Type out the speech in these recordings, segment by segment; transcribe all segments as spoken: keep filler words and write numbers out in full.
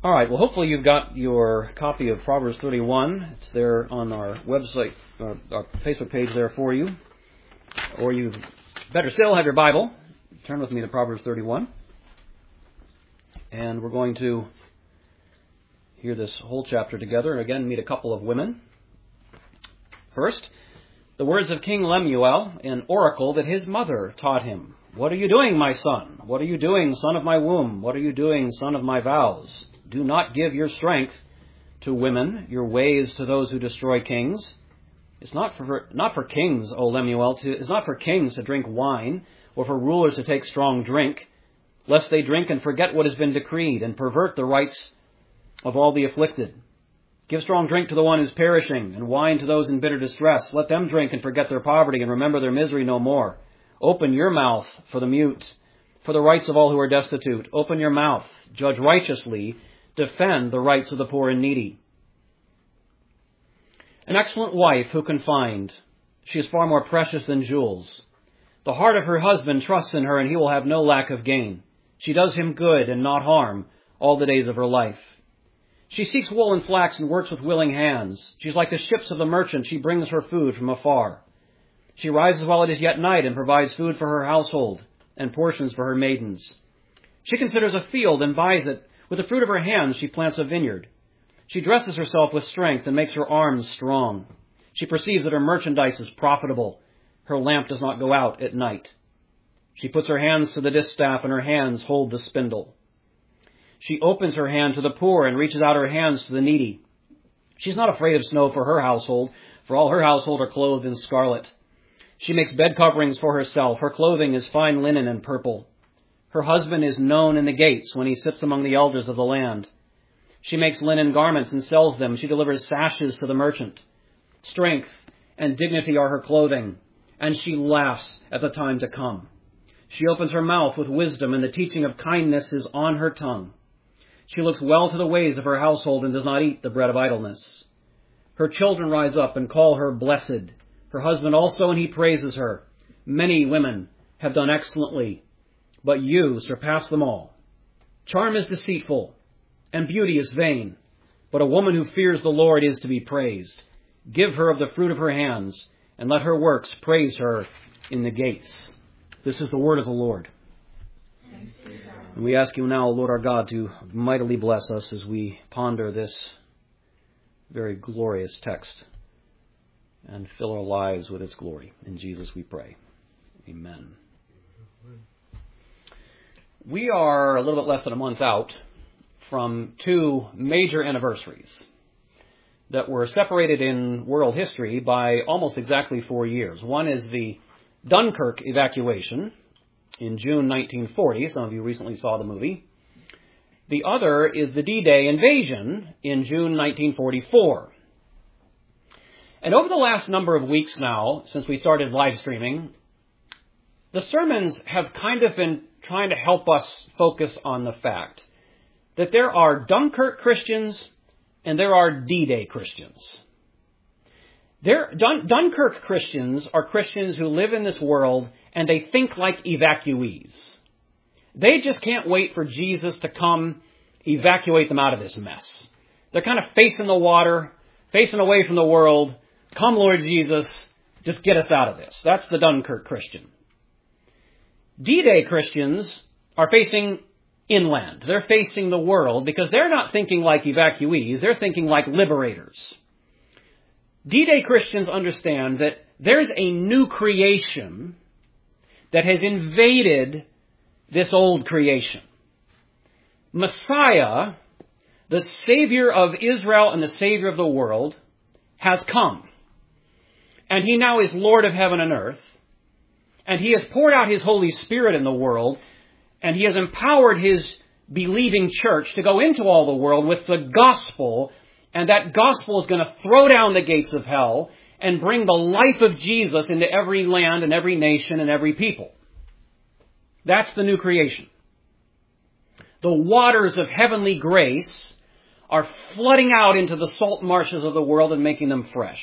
All right, well, hopefully you've got your copy of Proverbs thirty-one. It's there on our website, our, our Facebook page there for you. Or you better still have your Bible. Turn with me to Proverbs thirty-one. And we're going to hear this whole chapter together and again meet a couple of women. First, the words of King Lemuel, an oracle that his mother taught him. What are you doing, my son? What are you doing, son of my womb? What are you doing, son of my vows? Do not give your strength to women, your ways to those who destroy kings. It's not for not for kings, O Lemuel, to, it's not for kings to drink wine, or for rulers to take strong drink, lest they drink and forget what has been decreed, and pervert the rights of all the afflicted. Give strong drink to the one who's perishing, and wine to those in bitter distress. Let them drink and forget their poverty, and remember their misery no more. Open your mouth for the mute, for the rights of all who are destitute. Open your mouth, judge righteously, defend the rights of the poor and needy. An excellent wife who can find? She is far more precious than jewels. The heart of her husband trusts in her, and he will have no lack of gain. She does him good and not harm all the days of her life. She seeks wool and flax and works with willing hands. She's like the ships of the merchant. She brings her food from afar. She rises while it is yet night and provides food for her household and portions for her maidens. She considers a field and buys it. With the fruit of her hands she plants a vineyard. She dresses herself with strength and makes her arms strong. She perceives that her merchandise is profitable. Her lamp does not go out at night. She puts her hands to the distaff, and her hands hold the spindle. She opens her hand to the poor and reaches out her hands to the needy. She's not afraid of snow for her household, for all her household are clothed in scarlet. She makes bed coverings for herself. Her clothing is fine linen and purple. Her husband is known in the gates when he sits among the elders of the land. She makes linen garments and sells them. She delivers sashes to the merchant. Strength and dignity are her clothing, and she laughs at the time to come. She opens her mouth with wisdom, and the teaching of kindness is on her tongue. She looks well to the ways of her household and does not eat the bread of idleness. Her children rise up and call her blessed. Her husband also, and he praises her. Many women have done excellently, but you surpass them all. Charm is deceitful, and beauty is vain, but a woman who fears the Lord is to be praised. Give her of the fruit of her hands, and let her works praise her in the gates. This is the word of the Lord. And we ask you now, Lord our God, to mightily bless us as we ponder this very glorious text and fill our lives with its glory. In Jesus we pray. Amen. We are a little bit less than a month out from two major anniversaries that were separated in world history by almost exactly four years. One is the Dunkirk evacuation in June nineteen forty. Some of you recently saw the movie. The other is the D-Day invasion in June nineteen forty-four. And over the last number of weeks now, since we started live streaming, the sermons have kind of been trying to help us focus on the fact that there are Dunkirk Christians and there are D-Day Christians. There, Dun, Dunkirk Christians are Christians who live in this world and they think like evacuees. They just can't wait for Jesus to come evacuate them out of this mess. They're kind of facing the water, facing away from the world. Come, Lord Jesus, just get us out of this. That's the Dunkirk Christian. D-Day Christians are facing inland. They're facing the world because they're not thinking like evacuees. They're thinking like liberators. D-Day Christians understand that there's a new creation that has invaded this old creation. Messiah, the Savior of Israel and the Savior of the world, has come. And he now is Lord of heaven and earth. And he has poured out his Holy Spirit in the world, and he has empowered his believing church to go into all the world with the gospel, and that gospel is going to throw down the gates of hell and bring the life of Jesus into every land and every nation and every people. That's the new creation. The waters of heavenly grace are flooding out into the salt marshes of the world and making them fresh.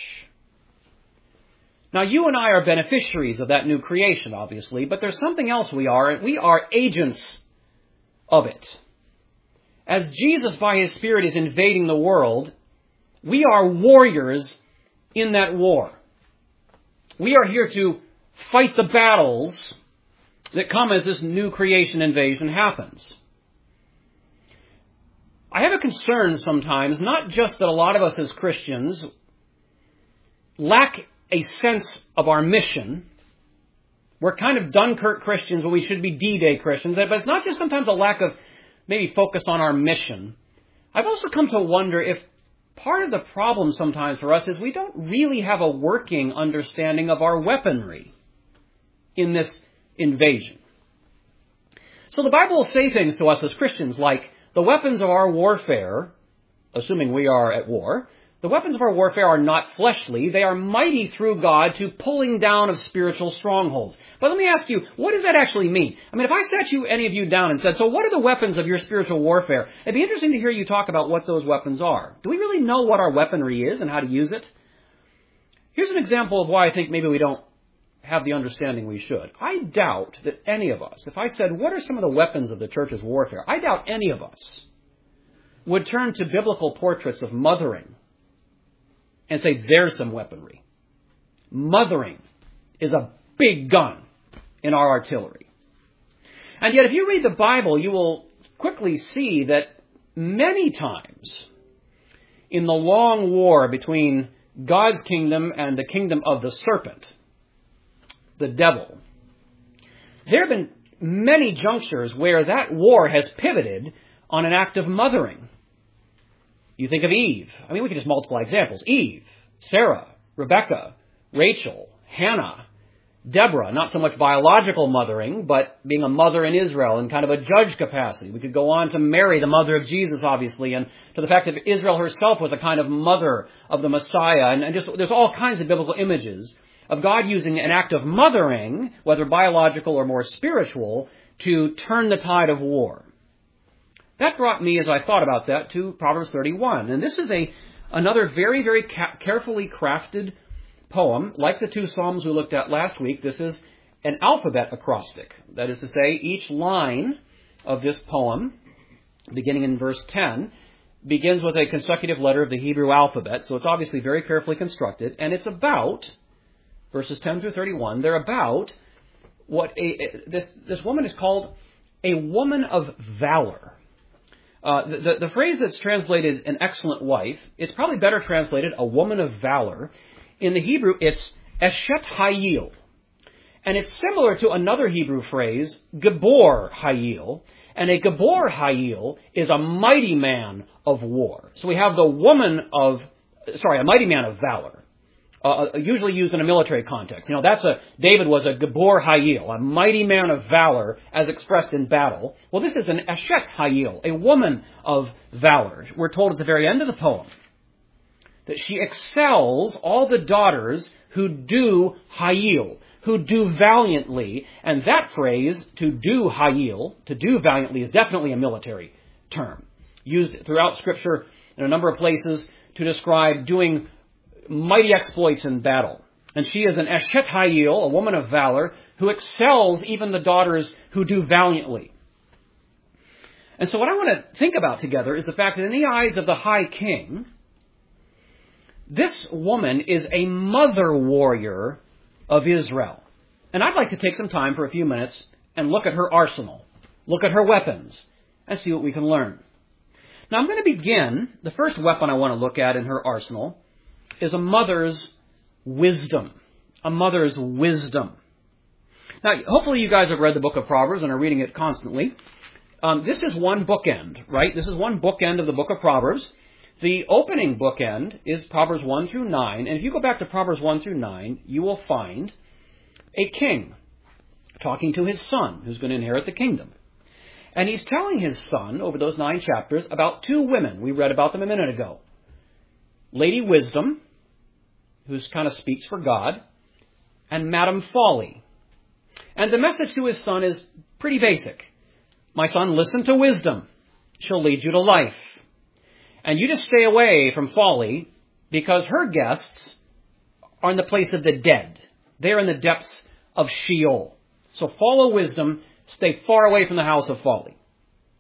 Now, you and I are beneficiaries of that new creation, obviously, but there's something else we are. We are agents of it. as Jesus by his Spirit is invading the world, we are warriors in that war. We are here to fight the battles that come as this new creation invasion happens. I have a concern sometimes, not just that a lot of us as Christians lack a sense of our mission. We're kind of Dunkirk Christians, but we should be D-Day Christians. But it's not just sometimes a lack of maybe focus on our mission. I've also come to wonder if part of the problem sometimes for us is we don't really have a working understanding of our weaponry in this invasion. So the Bible will say things to us as Christians like, the weapons of our warfare, assuming we are at war, the weapons of our warfare are not fleshly. They are mighty through God to pulling down of spiritual strongholds. But let me ask you, what does that actually mean? I mean, if I sat you, any of you down and said, so what are the weapons of your spiritual warfare? It'd be interesting to hear you talk about what those weapons are. Do we really know what our weaponry is and how to use it? Here's an example of why I think maybe we don't have the understanding we should. I doubt that any of us, if I said, what are some of the weapons of the church's warfare? I doubt any of us would turn to biblical portraits of mothering and say, there's some weaponry. Mothering is a big gun in our artillery. And yet, if you read the Bible, you will quickly see that many times in the long war between God's kingdom and the kingdom of the serpent, the devil, there have been many junctures where that war has pivoted on an act of mothering. You think of Eve. I mean, we can just multiply examples. Eve, Sarah, Rebecca, Rachel, Hannah, Deborah, not so much biological mothering, but being a mother in Israel in kind of a judge capacity. We could go on to Mary, the mother of Jesus, obviously, and to the fact that Israel herself was a kind of mother of the Messiah. And, and just there's all kinds of biblical images of God using an act of mothering, whether biological or more spiritual, to turn the tide of war. That brought me, as I thought about that, to Proverbs thirty-one. And this is a another very, very ca- carefully crafted poem. Like the two Psalms we looked at last week, this is an alphabet acrostic. That is to say, each line of this poem, beginning in verse ten, begins with a consecutive letter of the Hebrew alphabet. So it's obviously very carefully constructed. And it's about, verses ten through thirty-one, they're about what a, this, this woman is called a woman of valor. Uh, the, the, the phrase that's translated an excellent wife, it's probably better translated a woman of valor. In the Hebrew, it's Eshet Hayil. And it's similar to another Hebrew phrase, Gabor Hayil. And a Gabor Hayil is a mighty man of war. So we have the woman of, sorry, a mighty man of valor. Uh, usually used in a military context. You know, that's a, David was a Gabor Hayil, a mighty man of valor as expressed in battle. Well, this is an Eshet Hayil, a woman of valor. We're told at the very end of the poem that she excels all the daughters who do Hayil, who do valiantly. And that phrase, to do Hayil, to do valiantly, is definitely a military term, used throughout Scripture in a number of places to describe doing mighty exploits in battle. And she is an Eshet Hayil, a woman of valor, who excels even the daughters who do valiantly. And so what I want to think about together is the fact that in the eyes of the high king, this woman is a mother warrior of Israel. And I'd like to take some time for a few minutes and look at her arsenal, look at her weapons, and see what we can learn. Now I'm going to begin, the first weapon I want to look at in her arsenal is a mother's wisdom. A mother's wisdom. Now, hopefully you guys have read the book of Proverbs and are reading it constantly. Um, this is one bookend, right? This is one bookend of the book of Proverbs. The opening bookend is Proverbs one through nine. And if you go back to Proverbs one through nine, you will find a king talking to his son who's going to inherit the kingdom. And he's telling his son over those nine chapters about two women. We read about them a minute ago. Lady Wisdom, who kind of speaks for God, and Madam Folly. And the message to his son is pretty basic. My son, listen to wisdom. She'll lead you to life. And you just stay away from folly, because her guests are in the place of the dead. They're in the depths of Sheol. So follow wisdom, stay far away from the house of folly.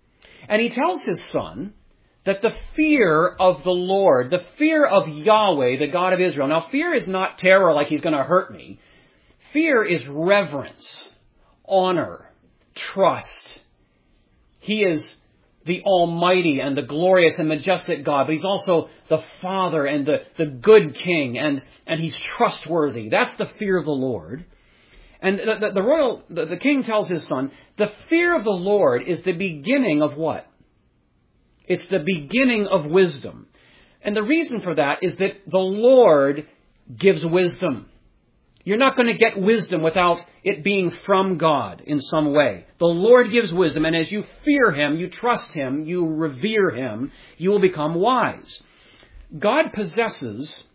And he tells his son that the fear of the Lord, the fear of Yahweh, the God of Israel. Now, fear is not terror like he's going to hurt me. Fear is reverence, honor, trust. He is the Almighty and the glorious and majestic God, but he's also the Father and the, the good King, and, and he's trustworthy. That's the fear of the Lord. And the, the, the royal, the, the king tells his son, the fear of the Lord is the beginning of what? It's the beginning of wisdom. And the reason for that is that the Lord gives wisdom. You're not going to get wisdom without it being from God in some way. The Lord gives wisdom, and as you fear him, you trust him, you revere him, you will become wise. God possesses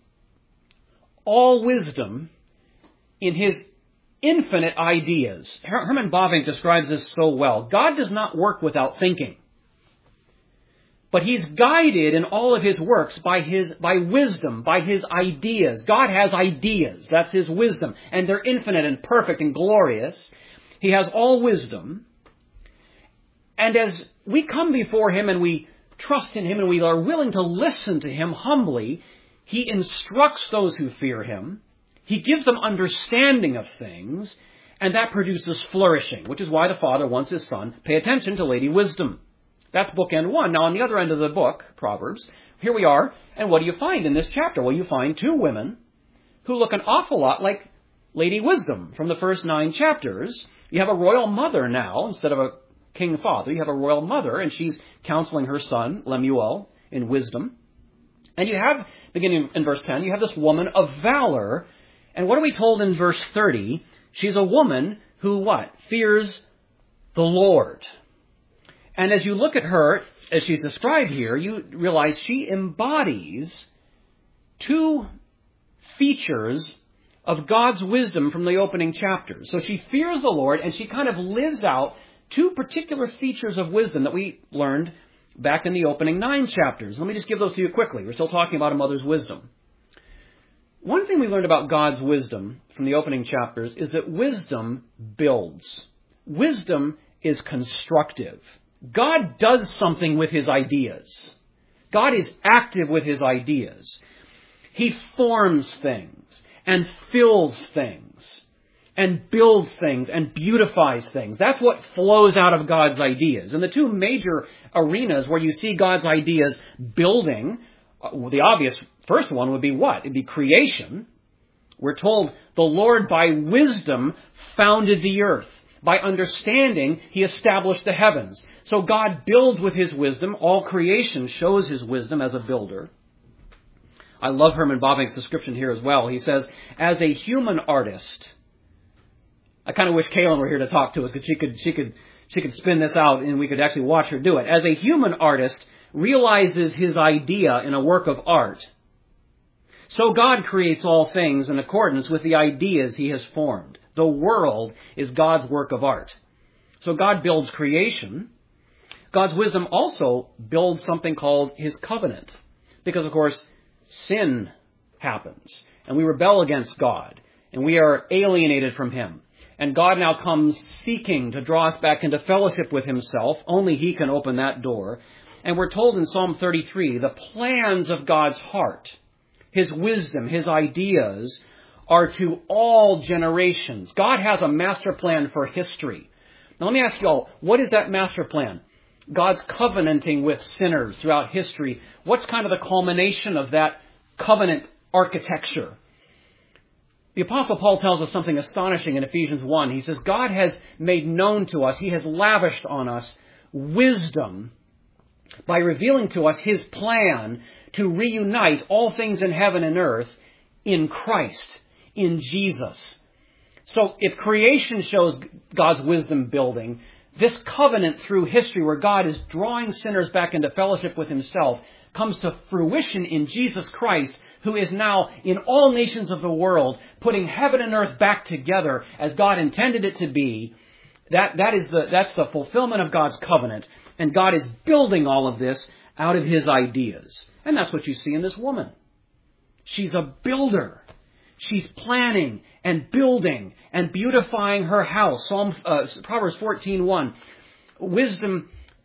all wisdom in his infinite ideas. Herman Bavinck describes this so well. God does not work without thinking. But he's guided in all of his works by his, by wisdom, by his ideas. God has ideas. That's his wisdom. And they're infinite and perfect and glorious. He has all wisdom. And as we come before him and we trust in him and we are willing to listen to him humbly, he instructs those who fear him. He gives them understanding of things. And that produces flourishing, which is why the Father wants his Son, pay attention to Lady Wisdom. That's bookend one. Now, on the other end of the book, Proverbs, here we are. And what do you find in this chapter? Well, you find two women who look an awful lot like Lady Wisdom from the first nine chapters. You have a royal mother now instead of a king father. You have a royal mother, and she's counseling her son, Lemuel, in wisdom. And you have, beginning in verse ten, you have this woman of valor. And what are we told in verse thirty? She's a woman who what? Fears the Lord. And as you look at her, as she's described here, you realize she embodies two features of God's wisdom from the opening chapters. So she fears the Lord, and she kind of lives out two particular features of wisdom that we learned back in the opening nine chapters. Let me just give those to you quickly. We're still talking about a mother's wisdom. One thing we learned about God's wisdom from the opening chapters is that wisdom builds. Wisdom is constructive. God does something with his ideas. God is active with his ideas. He forms things and fills things and builds things and beautifies things. That's what flows out of God's ideas. And the two major arenas where you see God's ideas building, the obvious first one would be what? It'd be creation. We're told the Lord by wisdom founded the earth. By understanding, he established the heavens. So God builds with his wisdom. All creation shows his wisdom as a builder. I love Herman Bavinck's description here as well. He says, as a human artist, I kind of wish Kaylin were here to talk to us because she could, she could, she could spin this out and we could actually watch her do it. As a human artist realizes his idea in a work of art, so God creates all things in accordance with the ideas he has formed. The world is God's work of art. So God builds creation. God's wisdom also builds something called his covenant. Because, of course, sin happens. And we rebel against God. And we are alienated from him. And God now comes seeking to draw us back into fellowship with himself. Only he can open that door. And we're told in Psalm thirty-three, the plans of God's heart, his wisdom, his ideas, are to all generations. God has a master plan for history. Now let me ask you all, what is that master plan? God's covenanting with sinners throughout history. What's kind of the culmination of that covenant architecture? The Apostle Paul tells us something astonishing in Ephesians one. He says, God has made known to us, he has lavished on us wisdom by revealing to us his plan to reunite all things in heaven and earth in Christ, in Jesus. So if creation shows God's wisdom building, this covenant through history where God is drawing sinners back into fellowship with himself comes to fruition in Jesus Christ, who is now in all nations of the world putting heaven and earth back together as God intended it to be. That, that is the, that's the fulfillment of God's covenant. And God is building all of this out of his ideas. And that's what you see in this woman. She's a builder. She's planning and building and beautifying her house. Psalm, uh, Proverbs fourteen one. Wisdom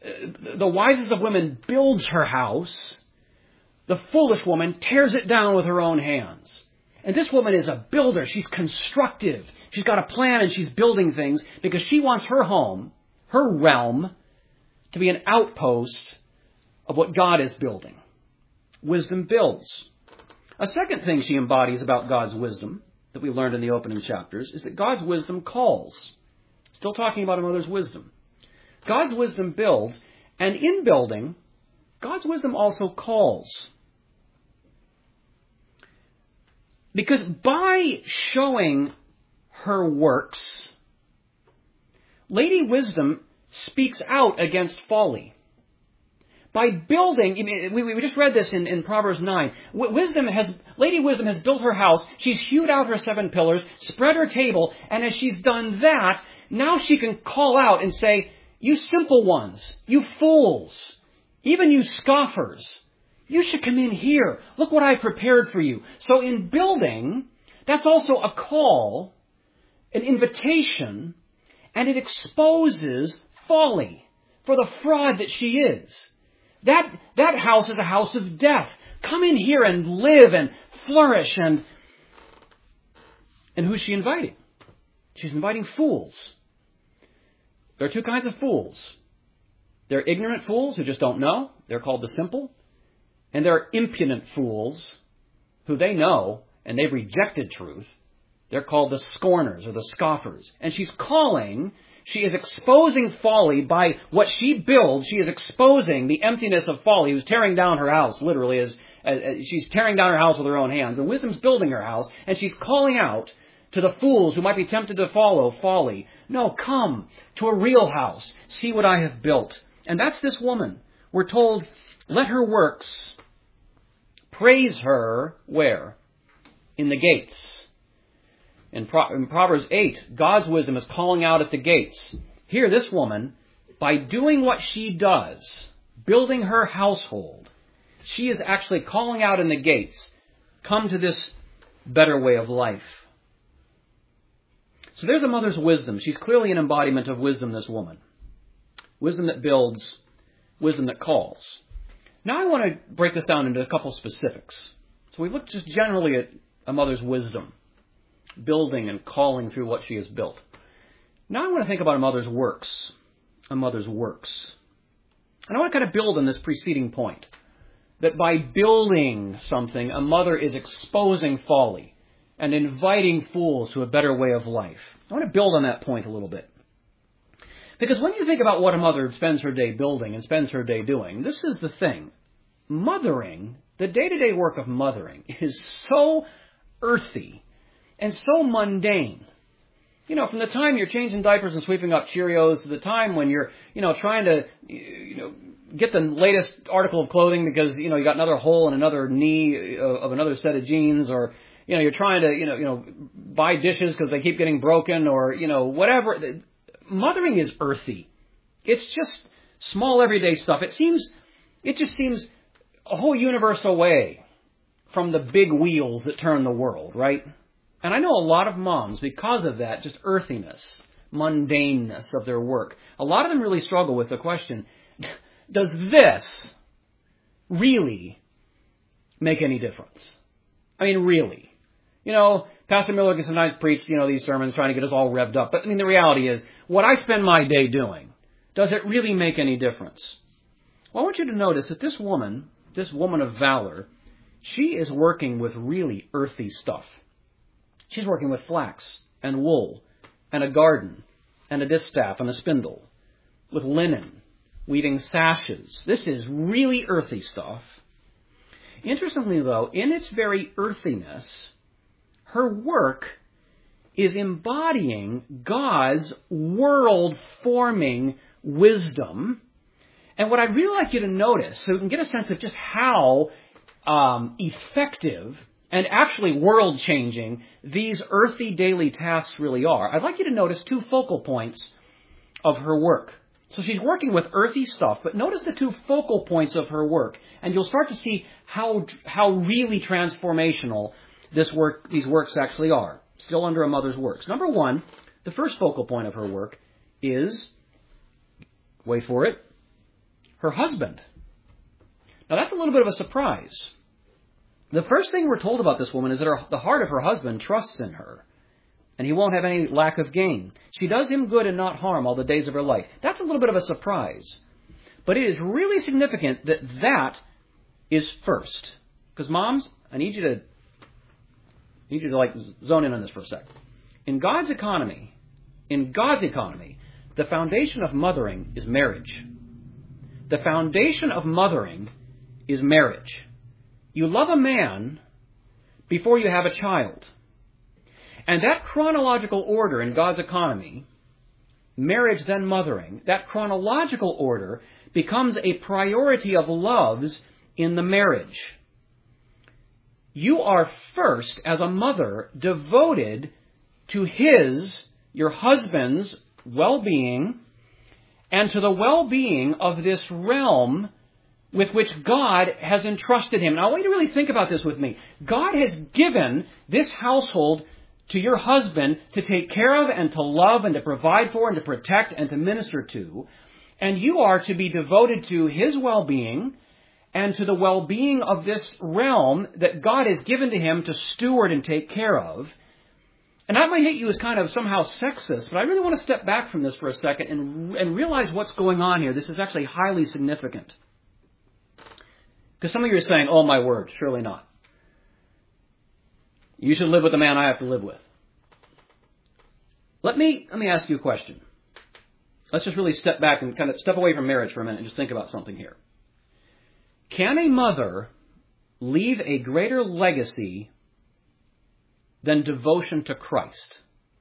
the wisest of women builds her house. The foolish woman tears it down with her own hands. And this woman is a builder. She's constructive. She's got a plan and she's building things because she wants her home, her realm, to be an outpost of what God is building. Wisdom builds. A second thing she embodies about God's wisdom that we learned in the opening chapters is that God's wisdom calls. Still talking about a mother's wisdom. God's wisdom builds, and in building, God's wisdom also calls. Because by showing her works, Lady Wisdom speaks out against folly. By building, we, we just read this in, in Proverbs nine. Wisdom has, Lady Wisdom has built her house. She's hewed out her seven pillars, spread her table, and as she's done that, now she can call out and say, "You simple ones, you fools, even you scoffers, you should come in here. Look what I prepared for you." So in building, that's also a call, an invitation, and it exposes folly for the fraud that she is. That, that house is a house of death. Come in here and live and flourish. And, and who's she inviting? She's inviting fools. There are two kinds of fools. There are ignorant fools who just don't know. They're called the simple. And there are impudent fools who they know and they've rejected truth. They're called the scorners or the scoffers. And she's calling, she is exposing folly by what she builds. She is exposing the emptiness of folly, who's tearing down her house, literally, as, as, as she's tearing down her house with her own hands. And wisdom's building her house, and she's calling out to the fools who might be tempted to follow folly. No, come to a real house. See what I have built. And that's this woman. We're told, let her works praise her where? In the gates. In, Pro- in Proverbs eight, God's wisdom is calling out at the gates. Here, this woman, by doing what she does, building her household, she is actually calling out in the gates, come to this better way of life. So there's a mother's wisdom. She's clearly an embodiment of wisdom, this woman. Wisdom that builds, wisdom that calls. Now I want to break this down into a couple specifics. So we've looked just generally at a mother's wisdom, building and calling through what she has built. Now I want to think about a mother's works. A mother's works. And I want to kind of build on this preceding point. That by building something, a mother is exposing folly and inviting fools to a better way of life. I want to build on that point a little bit. Because when you think about what a mother spends her day building and spends her day doing, this is the thing. Mothering, the day-to-day work of mothering, is so earthy and so mundane. You know, from the time you're changing diapers and sweeping up Cheerios to the time when you're, you know, trying to, you know, get the latest article of clothing because, you know, you got another hole in another knee of another set of jeans, or, you know, you're trying to, you know, you know, buy dishes because they keep getting broken, or, you know, whatever. Mothering is earthy. It's just small everyday stuff. It seems, it just seems a whole universe away from the big wheels that turn the world, right? And I know a lot of moms, because of that, just earthiness, mundaneness of their work. A lot of them really struggle with the question, does this really make any difference? I mean, really. You know, Pastor Miller gets sometimes preach, you know, these sermons trying to get us all revved up. But I mean, the reality is, what I spend my day doing, does it really make any difference? Well, I want you to notice that this woman, this woman of valor, she is working with really earthy stuff. She's working with flax and wool and a garden and a distaff and a spindle, with linen, weaving sashes. This is really earthy stuff. Interestingly, though, in its very earthiness, her work is embodying God's world-forming wisdom. And what I'd really like you to notice, so you can get a sense of just how um, effective and actually world-changing these earthy daily tasks really are, I'd like you to notice two focal points of her work. So she's working with earthy stuff, but notice the two focal points of her work, and you'll start to see how how really transformational this work, these works actually are, still under a mother's works. Number one, the first focal point of her work is, wait for it, her husband. Now that's a little bit of a surprise. The first thing we're told about this woman is that her, the heart of her husband trusts in her, and he won't have any lack of gain. She does him good and not harm all the days of her life. That's a little bit of a surprise. But it is really significant that that is first. Because moms, I need you to, I need you to like zone in on this for a sec. In God's economy, in God's economy, the foundation of mothering is marriage. The foundation of mothering is marriage. You love a man before you have a child. And that chronological order in God's economy, marriage then mothering, that chronological order becomes a priority of loves in the marriage. You are first, as a mother, devoted to his, your husband's, well-being and to the well-being of this realm with which God has entrusted him. Now, I want you to really think about this with me. God has given this household to your husband to take care of and to love and to provide for and to protect and to minister to. And you are to be devoted to his well-being and to the well-being of this realm that God has given to him to steward and take care of. And that might hit you as kind of somehow sexist, but I really want to step back from this for a second and, and realize what's going on here. This is actually highly significant. Because some of you are saying, oh my word, surely not. You should live with the man I have to live with. Let me, let me ask you a question. Let's just really step back and kind of step away from marriage for a minute and just think about something here. Can a mother leave a greater legacy than devotion to Christ?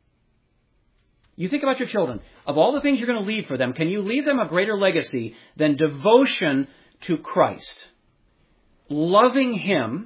You think about your children. Of all the things you're going to leave for them, can you leave them a greater legacy than devotion to Christ? Loving him,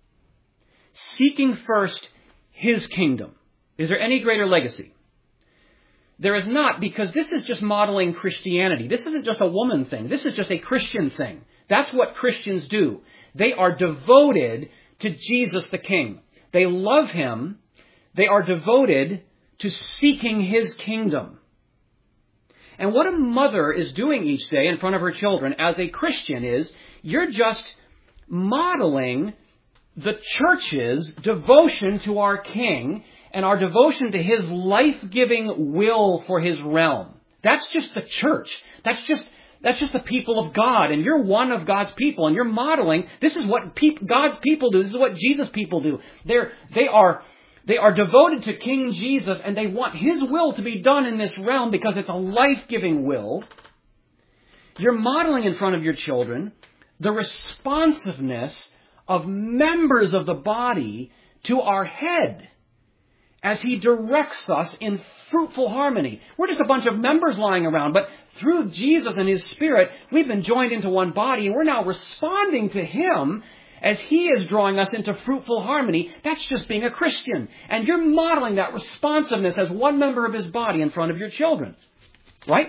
seeking first his kingdom. Is there any greater legacy? There is not, because this is just modeling Christianity. This isn't just a woman thing. This is just a Christian thing. That's what Christians do. They are devoted to Jesus the King. They love him. They are devoted to seeking his kingdom. And what a mother is doing each day in front of her children as a Christian is, you're just modeling the church's devotion to our King and our devotion to his life-giving will for his realm. That's just the church. That's just that's just the people of God. And you're one of God's people. And you're modeling, this is what pe- God's people do. This is what Jesus' people do. They're, they are, they are devoted to King Jesus, and they want his will to be done in this realm because it's a life-giving will. You're modeling in front of your children the responsiveness of members of the body to our head as he directs us in fruitful harmony. We're just a bunch of members lying around, but through Jesus and his Spirit, we've been joined into one body, and we're now responding to him as he is drawing us into fruitful harmony. That's just being a Christian. And you're modeling that responsiveness as one member of his body in front of your children. Right?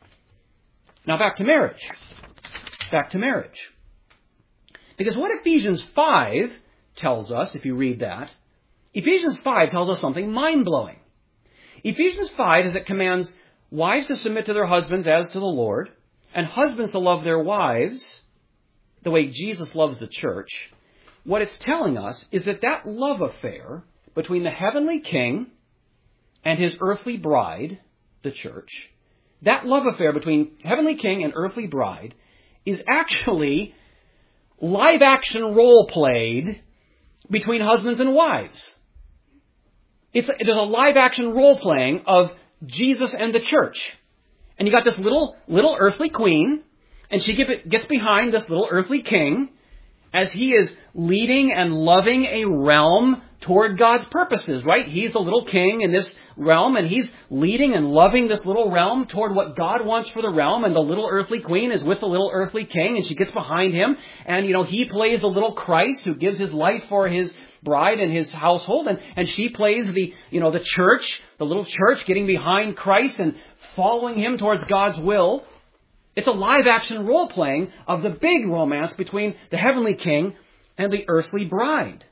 Now back to marriage. Back to marriage. Because what Ephesians five tells us, if you read that, Ephesians five tells us something mind-blowing. Ephesians five, as it commands wives to submit to their husbands as to the Lord, and husbands to love their wives the way Jesus loves the church, what it's telling us is that that love affair between the heavenly King and his earthly bride, the church, that love affair between heavenly King and earthly bride is actually live-action role-played between husbands and wives. It's a, it is a live-action role-playing of Jesus and the church. And you got this little little earthly queen, and she get, gets behind this little earthly king as he is leading and loving a realm toward God's purposes, right? He's the little king in this realm, and he's leading and loving this little realm toward what God wants for the realm, and the little earthly queen is with the little earthly king, and she gets behind him, and, you know, he plays the little Christ who gives his life for his bride and his household, and, and she plays the, you know, the church, the little church getting behind Christ and following him towards God's will. It's a live-action role-playing of the big romance between the heavenly king and the earthly bride.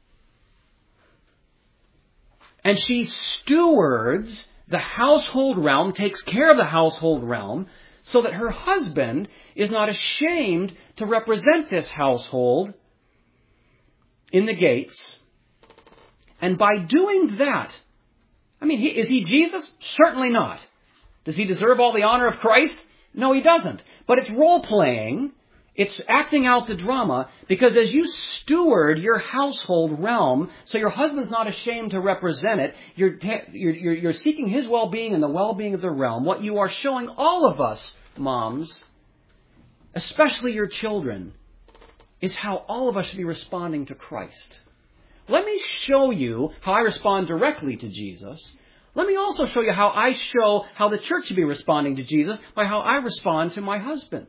And she stewards the household realm, takes care of the household realm, so that her husband is not ashamed to represent this household in the gates. And by doing that, I mean, he, is he Jesus? Certainly not. Does he deserve all the honor of Christ? No, he doesn't. But it's role-playing. It's acting out the drama, because as you steward your household realm, so your husband's not ashamed to represent it, you're, you're, you're seeking his well-being and the well-being of the realm. What you are showing all of us, moms, especially your children, is how all of us should be responding to Christ. Let me show you how I respond directly to Jesus. Let me also show you how I show how the church should be responding to Jesus by how I respond to my husband.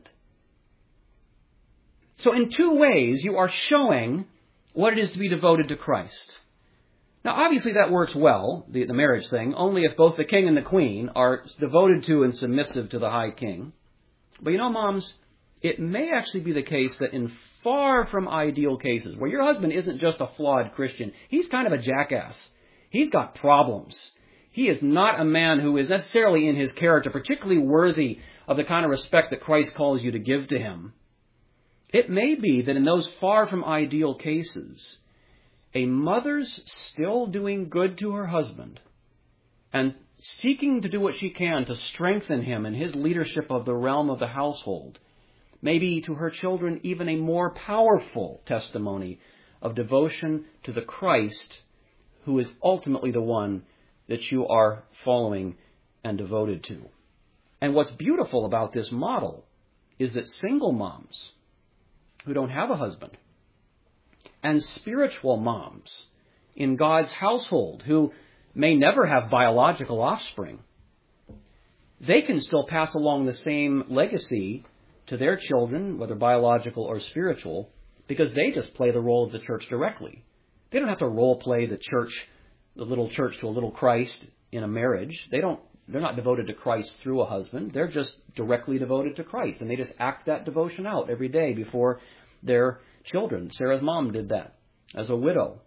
So in two ways, you are showing what it is to be devoted to Christ. Now, obviously that works well, the, the marriage thing, only if both the king and the queen are devoted to and submissive to the high king. But you know, moms, it may actually be the case that in far from ideal cases, where your husband isn't just a flawed Christian, he's kind of a jackass. He's got problems. He is not a man who is necessarily in his character particularly worthy of the kind of respect that Christ calls you to give to him. It may be that in those far from ideal cases, a mother's still doing good to her husband and seeking to do what she can to strengthen him in his leadership of the realm of the household, may be to her children even a more powerful testimony of devotion to the Christ who is ultimately the one that you are following and devoted to. And what's beautiful about this model is that single moms who don't have a husband, and spiritual moms in God's household who may never have biological offspring, they can still pass along the same legacy to their children, whether biological or spiritual, because they just play the role of the church directly. They don't have to role play the church, the little church to a little Christ in a marriage. They don't, they're not devoted to Christ through a husband. They're just directly devoted to Christ. And they just act that devotion out every day before their children. Sarah's mom did that as a widow.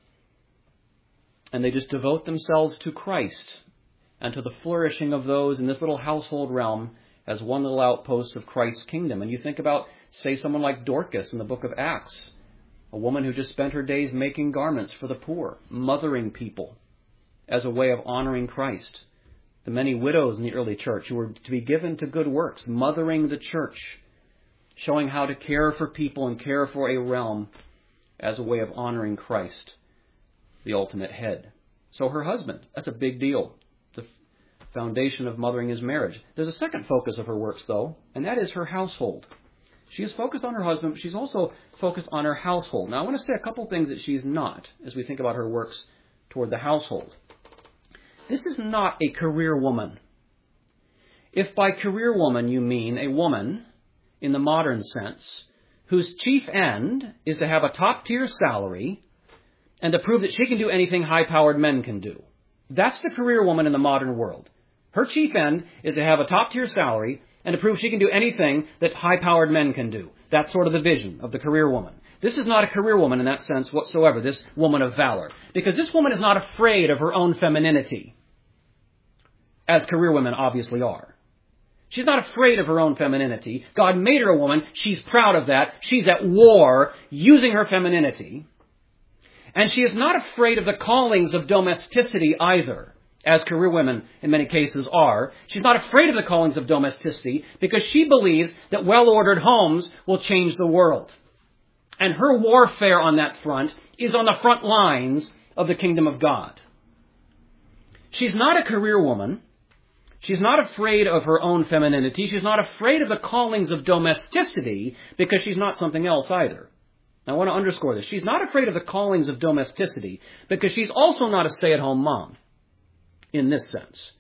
And they just devote themselves to Christ and to the flourishing of those in this little household realm as one little outpost of Christ's kingdom. And you think about, say, someone like Dorcas in the book of Acts, a woman who just spent her days making garments for the poor, mothering people as a way of honoring Christ. The many widows in the early church who were to be given to good works, mothering the church, showing how to care for people and care for a realm as a way of honoring Christ, the ultimate head. So her husband, that's a big deal. The foundation of mothering is marriage. There's a second focus of her works, though, and that is her household. She is focused on her husband, but she's also focused on her household. Now, I want to say a couple things that she's not as we think about her works toward the household. This is not a career woman. If by career woman you mean a woman, in the modern sense, whose chief end is to have a top-tier salary and to prove that she can do anything high-powered men can do. That's the career woman in the modern world. Her chief end is to have a top-tier salary and to prove she can do anything that high-powered men can do. That's sort of the vision of the career woman. This is not a career woman in that sense whatsoever, this woman of valor. Because this woman is not afraid of her own femininity, as career women obviously are. She's not afraid of her own femininity. God made her a woman. She's proud of that. She's at war using her femininity. And she is not afraid of the callings of domesticity either, as career women in many cases are. She's not afraid of the callings of domesticity because she believes that well-ordered homes will change the world. And her warfare on that front is on the front lines of the kingdom of God. She's not a career woman. She's not afraid of her own femininity. She's not afraid of the callings of domesticity because she's not something else either. I want to underscore this. She's not afraid of the callings of domesticity because she's also not a stay-at-home mom in this sense.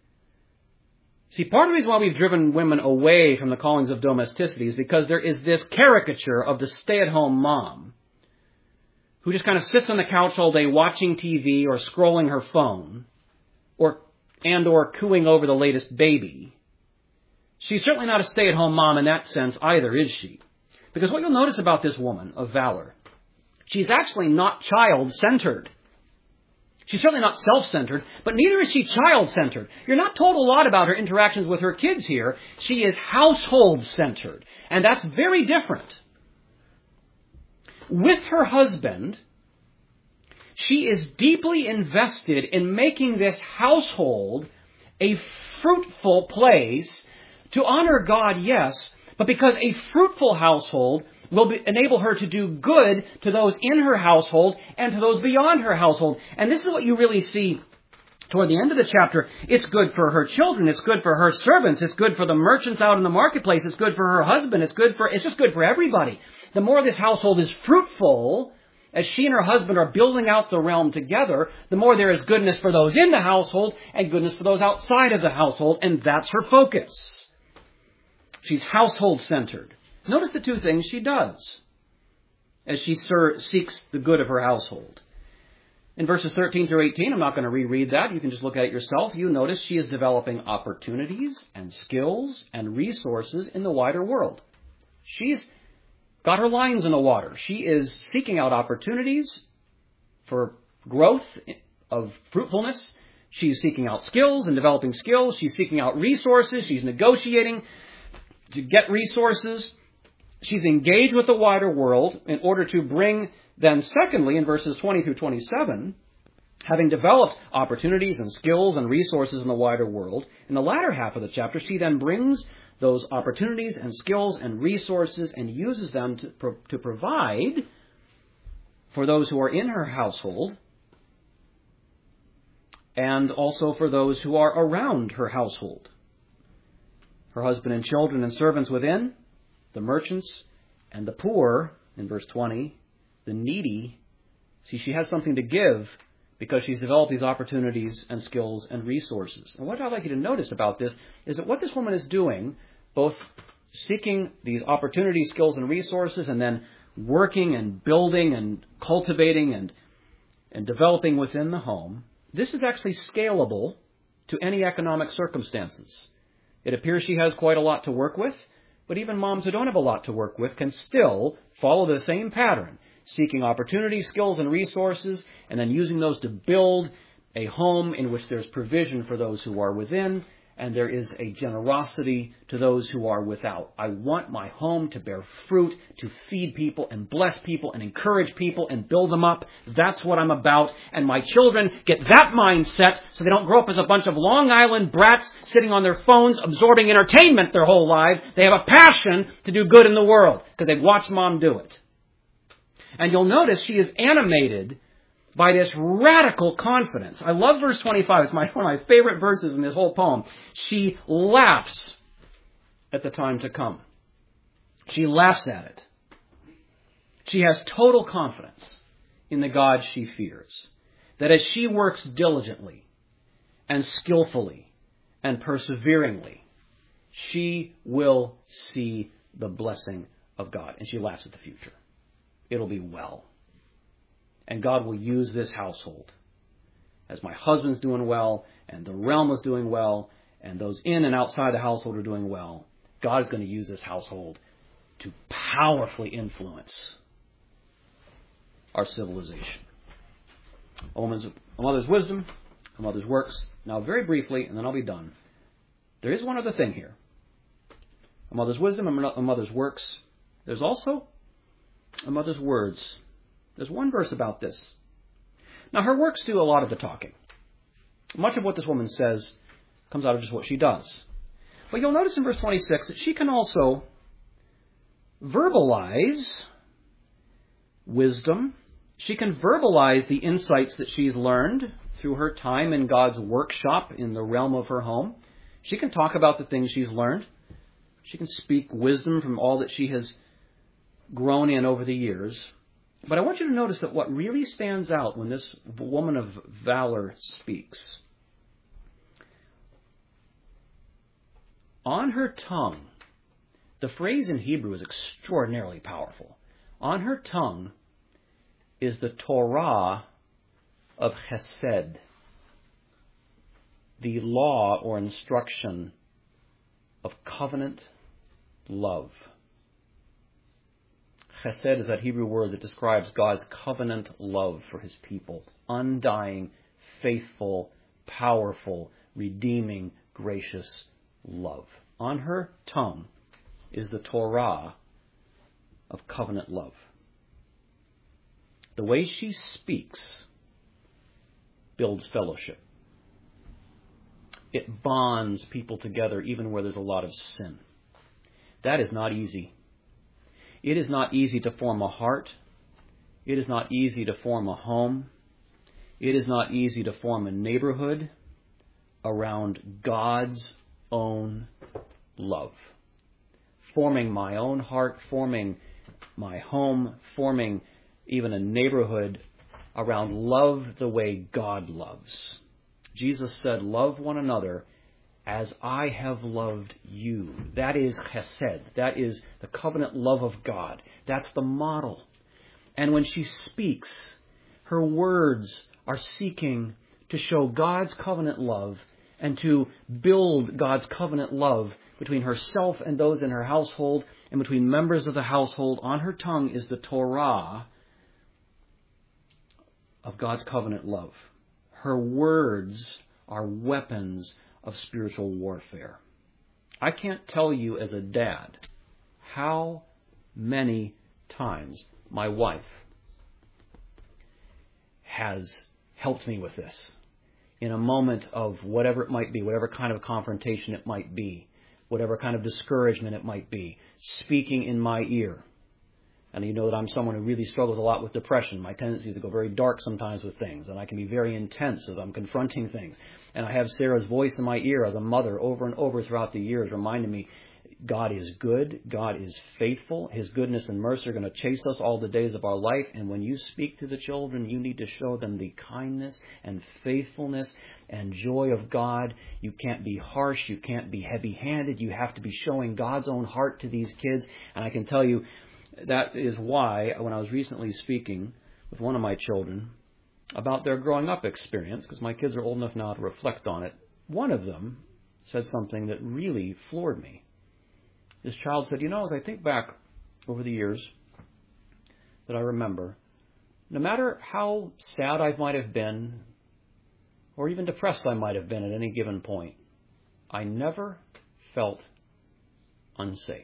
See, part of the reason why we've driven women away from the callings of domesticity is because there is this caricature of the stay-at-home mom who just kind of sits on the couch all day watching T V or scrolling her phone or and or cooing over the latest baby. She's certainly not a stay-at-home mom in that sense either, is she? Because what you'll notice about this woman of valor, she's actually not child-centered. She's certainly not self-centered, but neither is she child-centered. You're not told a lot about her interactions with her kids here. She is household-centered, and that's very different. With her husband, she is deeply invested in making this household a fruitful place to honor God, yes, but because a fruitful household will be, enable her to do good to those in her household and to those beyond her household. And this is what you really see toward the end of the chapter. It's good for her children. It's good for her servants. It's good for the merchants out in the marketplace. It's good for her husband. It's good for, it's just good for everybody. The more this household is fruitful, as she and her husband are building out the realm together, the more there is goodness for those in the household and goodness for those outside of the household, and that's her focus. She's household-centered. Notice the two things she does as she ser- seeks the good of her household. In verses thirteen through eighteen, I'm not going to reread that. You can just look at it yourself. You notice she is developing opportunities and skills and resources in the wider world. She's got her lines in the water. She is seeking out opportunities for growth of fruitfulness. She's seeking out skills and developing skills. She's seeking out resources. She's negotiating to get resources. She's engaged with the wider world in order to bring, then secondly, in verses twenty through twenty-seven, having developed opportunities and skills and resources in the wider world, in the latter half of the chapter, she then brings those opportunities and skills and resources and uses them to, pro- to provide for those who are in her household and also for those who are around her household. Her husband and children and servants within, the merchants and the poor, in verse twenty, the needy. See, she has something to give because she's developed these opportunities and skills and resources. And what I'd like you to notice about this is that what this woman is doing, both seeking these opportunities, skills, and resources, and then working and building and cultivating and, and developing within the home, this is actually scalable to any economic circumstances. It appears she has quite a lot to work with, but even moms who don't have a lot to work with can still follow the same pattern, seeking opportunities, skills, and resources, and then using those to build a home in which there's provision for those who are within, and there is a generosity to those who are without. I want my home to bear fruit, to feed people and bless people and encourage people and build them up. That's what I'm about. And my children get that mindset so they don't grow up as a bunch of Long Island brats sitting on their phones absorbing entertainment their whole lives. They have a passion to do good in the world because they've watched mom do it. And you'll notice she is animated by this radical confidence. I love verse twenty-five. It's my, one of my favorite verses in this whole poem. She laughs at the time to come. She laughs at it. She has total confidence in the God she fears. That as she works diligently and skillfully and perseveringly, she will see the blessing of God. And she laughs at the future. It'll be well. And God will use this household. As my husband's doing well, and the realm is doing well, and those in and outside the household are doing well, God is going to use this household to powerfully influence our civilization. A woman's, a mother's wisdom, a mother's works. Now, very briefly, and then I'll be done. There is one other thing here. A mother's wisdom, a mother's works. There's also a mother's words. There's one verse about this. Now, her works do a lot of the talking. Much of what this woman says comes out of just what she does. But you'll notice in verse twenty-six that she can also verbalize wisdom. She can verbalize the insights that she's learned through her time in God's workshop in the realm of her home. She can talk about the things she's learned. She can speak wisdom from all that she has grown in over the years. But I want you to notice that what really stands out when this woman of valor speaks, on her tongue, the phrase in Hebrew is extraordinarily powerful. On her tongue is the Torah of Chesed, the law or instruction of covenant love. Chesed is that Hebrew word that describes God's covenant love for his people. Undying, faithful, powerful, redeeming, gracious love. On her tongue is the Torah of covenant love. The way she speaks builds fellowship. It bonds people together even where there's a lot of sin. That is not easy. It is not easy to form a heart. It is not easy to form a home. It is not easy to form a neighborhood around God's own love. Forming my own heart, forming my home, forming even a neighborhood around love the way God loves. Jesus said, love one another as I have loved you. That is chesed. That is the covenant love of God. That's the model. And when she speaks, her words are seeking to show God's covenant love and to build God's covenant love between herself and those in her household and between members of the household. On her tongue is the Torah of God's covenant love. Her words are weapons of spiritual warfare. I can't tell you as a dad how many times my wife has helped me with this in a moment of whatever it might be, whatever kind of confrontation it might be, whatever kind of discouragement it might be, speaking in my ear. And you know that I'm someone who really struggles a lot with depression. My tendency is to go very dark sometimes with things, and I can be very intense as I'm confronting things. And I have Sarah's voice in my ear as a mother over and over throughout the years reminding me, God is good, God is faithful, His goodness and mercy are going to chase us all the days of our life. And when you speak to the children, you need to show them the kindness and faithfulness and joy of God. You can't be harsh, you can't be heavy-handed, you have to be showing God's own heart to these kids. And I can tell you, that is why when I was recently speaking with one of my children about their growing up experience, because my kids are old enough now to reflect on it, one of them said something that really floored me. This child said, you know, as I think back over the years that I remember, no matter how sad I might have been or even depressed I might have been at any given point, I never felt unsafe.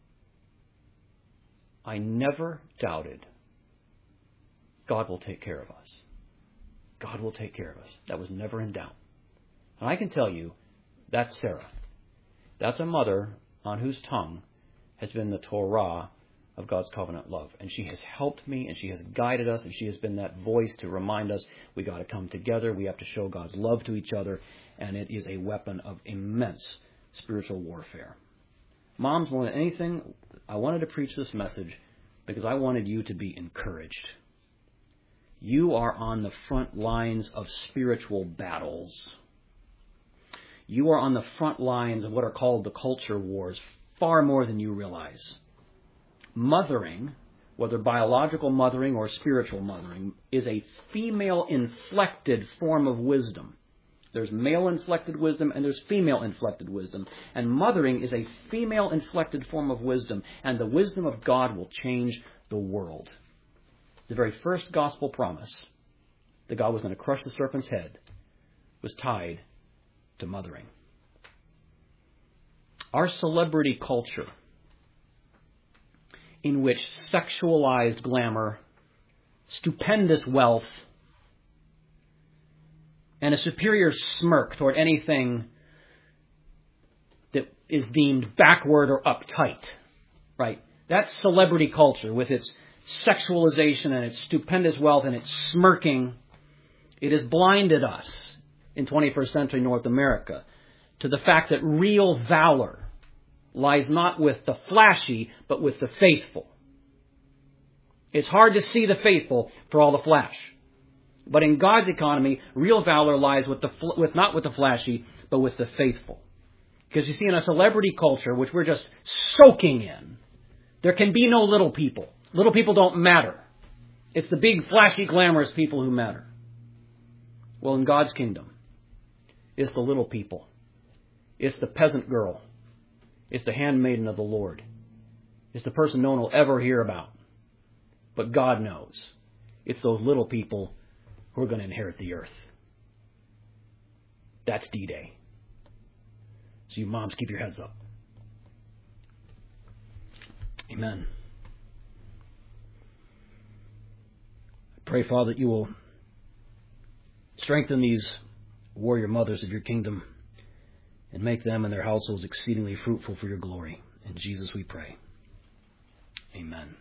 I never doubted God will take care of us. God will take care of us. That was never in doubt. And I can tell you, that's Sarah. That's a mother on whose tongue has been the Torah of God's covenant love. And she has helped me, and she has guided us, and she has been that voice to remind us we got to come together, we have to show God's love to each other, and it is a weapon of immense spiritual warfare. Moms, more than anything, I wanted to preach this message because I wanted you to be encouraged. You are on the front lines of spiritual battles. You are on the front lines of what are called the culture wars, far more than you realize. Mothering, whether biological mothering or spiritual mothering, is a female-inflected form of wisdom. There's male-inflected wisdom and there's female-inflected wisdom. And mothering is a female-inflected form of wisdom. And the wisdom of God will change the world. The very first gospel promise that God was going to crush the serpent's head was tied to mothering. Our celebrity culture, in which sexualized glamour, stupendous wealth, and a superior smirk toward anything that is deemed backward or uptight, right? That's celebrity culture with its sexualization and its stupendous wealth and its smirking. It has blinded us in twenty-first century North America to the fact that real valor lies not with the flashy, but with the faithful. It's hard to see the faithful for all the flash. But in God's economy, real valor lies with the with not with the flashy, but with the faithful. Because you see, in a celebrity culture, which we're just soaking in, there can be no little people. Little people don't matter. It's the big, flashy, glamorous people who matter. Well, in God's kingdom, it's the little people. It's the peasant girl. It's the handmaiden of the Lord. It's the person no one will ever hear about. But God knows. It's those little people who are going to inherit the earth. That's D-Day. So you moms, keep your heads up. Amen. I pray, Father, that you will strengthen these warrior mothers of your kingdom and make them and their households exceedingly fruitful for your glory. In Jesus we pray. Amen.